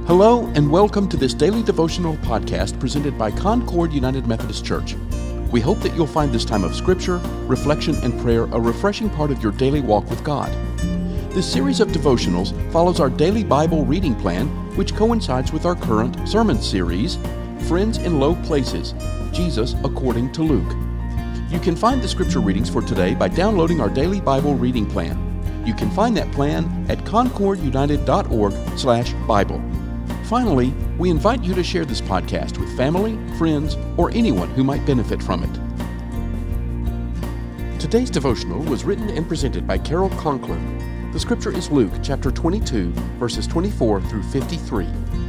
Hello, and welcome to this daily devotional podcast presented by Concord United Methodist Church. We hope that you'll find this time of scripture, reflection, and prayer a refreshing part of your daily walk with God. This series of devotionals follows our daily Bible reading plan, which coincides with our current sermon series, Friends in Low Places, Jesus According to Luke. You can find the scripture readings for today by downloading our daily Bible reading plan. You can find that plan at concordunited.org/Bible. Finally, we invite you to share this podcast with family, friends, or anyone who might benefit from it. Today's devotional was written and presented by Carol Conklin. The scripture is Luke chapter 22, verses 24 through 53.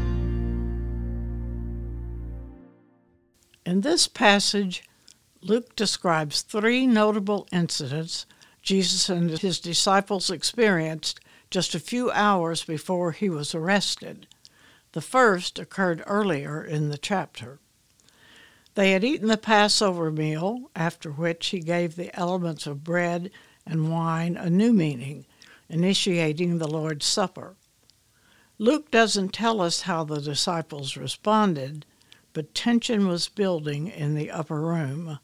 In this passage, Luke describes three notable incidents Jesus and his disciples experienced just a few hours before he was arrested. The first occurred earlier in the chapter. They had eaten the Passover meal, after which he gave the elements of bread and wine a new meaning, initiating the Lord's Supper. Luke doesn't tell us how the disciples responded, but tension was building in the upper room.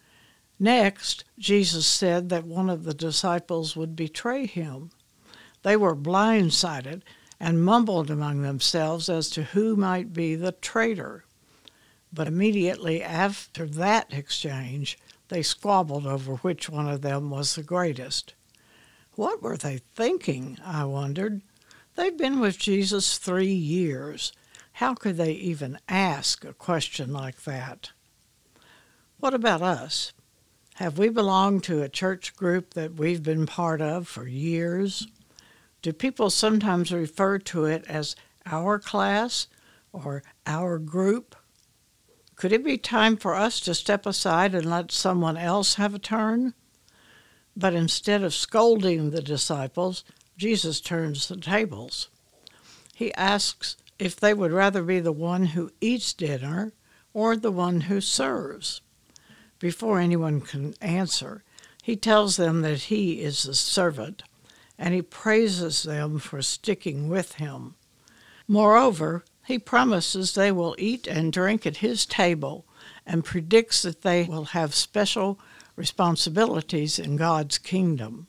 Next, Jesus said that one of the disciples would betray him. They were blindsided and mumbled among themselves as to who might be the traitor. But immediately after that exchange, they squabbled over which one of them was the greatest. What were they thinking, I wondered? They've been with Jesus 3 years. How could they even ask a question like that? What about us? Have we belonged to a church group that we've been part of for years? Do people sometimes refer to it as our class or our group? Could it be time for us to step aside and let someone else have a turn? But instead of scolding the disciples, Jesus turns the tables. He asks if they would rather be the one who eats dinner or the one who serves. Before anyone can answer, he tells them that he is the servant, and he praises them for sticking with him. Moreover, he promises they will eat and drink at his table and predicts that they will have special responsibilities in God's kingdom.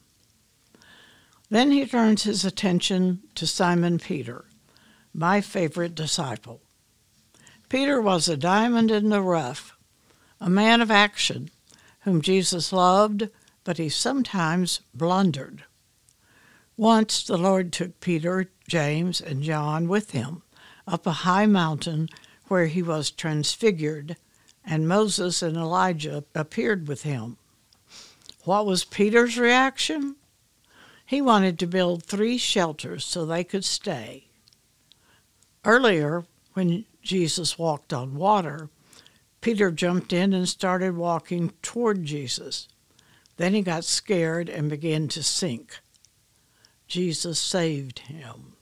Then he turns his attention to Simon Peter, my favorite disciple. Peter was a diamond in the rough, a man of action whom Jesus loved, but he sometimes blundered. Once the Lord took Peter, James, and John with him up a high mountain where he was transfigured, and Moses and Elijah appeared with him. What was Peter's reaction? He wanted to build 3 shelters so they could stay. Earlier, when Jesus walked on water, Peter jumped in and started walking toward Jesus. Then he got scared and began to sink. Jesus saved him.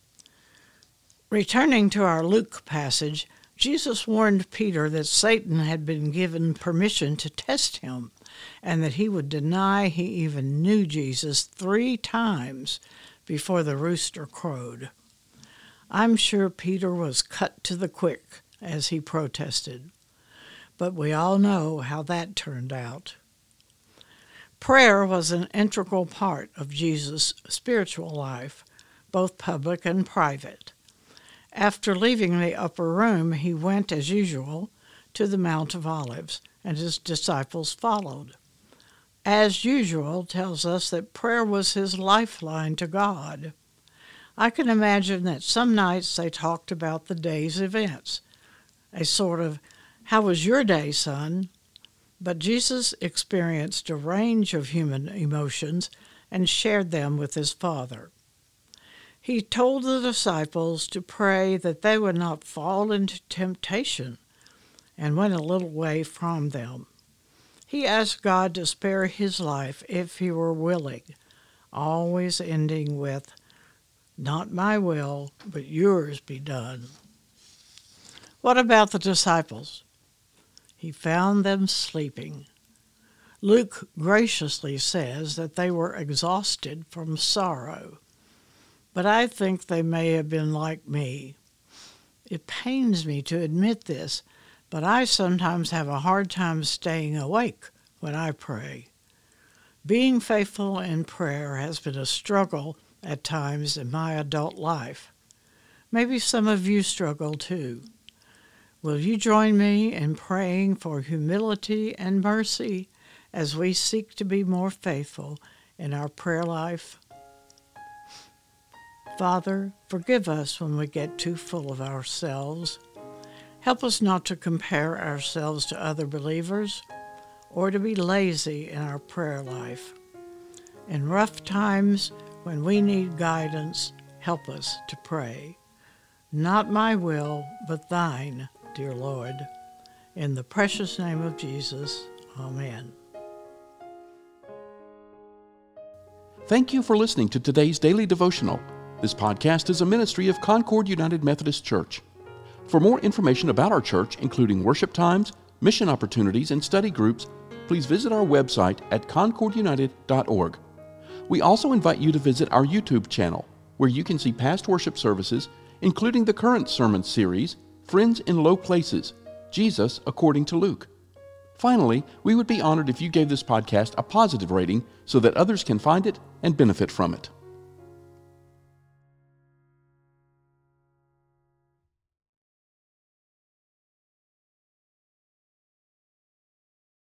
Returning to our Luke passage, Jesus warned Peter that Satan had been given permission to test him and that he would deny he even knew Jesus 3 times before the rooster crowed. I'm sure Peter was cut to the quick as he protested, but we all know how that turned out. Prayer was an integral part of Jesus' spiritual life, both public and private. After leaving the upper room, he went, as usual, to the Mount of Olives, and his disciples followed. As usual tells us that prayer was his lifeline to God. I can imagine that some nights they talked about the day's events, a sort of, "How was your day, son?" But Jesus experienced a range of human emotions and shared them with his Father. He told the disciples to pray that they would not fall into temptation and went a little way from them. He asked God to spare his life if he were willing, always ending with, "Not my will, but yours be done." What about the disciples? He found them sleeping. Luke graciously says that they were exhausted from sorrow. But I think they may have been like me. It pains me to admit this, but I sometimes have a hard time staying awake when I pray. Being faithful in prayer has been a struggle at times in my adult life. Maybe some of you struggle too. Will you join me in praying for humility and mercy as we seek to be more faithful in our prayer life? Father, forgive us when we get too full of ourselves. Help us not to compare ourselves to other believers or to be lazy in our prayer life. In rough times when we need guidance, help us to pray. Not my will, but thine, dear Lord. In the precious name of Jesus, amen. Thank you for listening to today's daily devotional. This podcast is a ministry of Concord United Methodist Church. For more information about our church, including worship times, mission opportunities, and study groups, please visit our website at concordunited.org. We also invite you to visit our YouTube channel, where you can see past worship services, including the current sermon series, Friends in Low Places, Jesus According to Luke. Finally, we would be honored if you gave this podcast a positive rating so that others can find it and benefit from it.